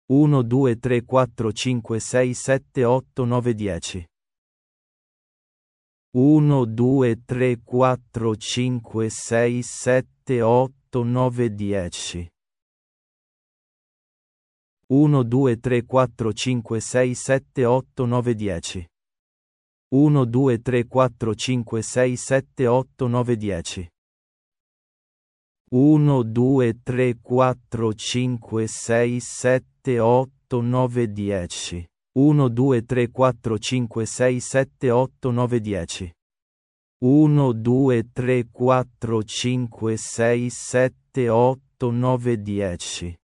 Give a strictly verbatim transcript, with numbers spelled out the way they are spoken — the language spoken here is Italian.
uno, due, tre, quattro, cinque, sei, sette, otto, nove, dieci. uno, due, tre, quattro, cinque, sei, sette, otto, nove, dieci. uno, due, tre, quattro, cinque, sei, sette, otto, nove, dieci. uno, due, tre, quattro, cinque, sei, sette, otto, nove, dieci. uno, due, tre, quattro, cinque, sei, sette, otto, nove, dieci. uno, due, tre, quattro, cinque, sei, sette, otto, nove, dieci. uno, due, tre, quattro, cinque, sei, sette, otto, nove, dieci.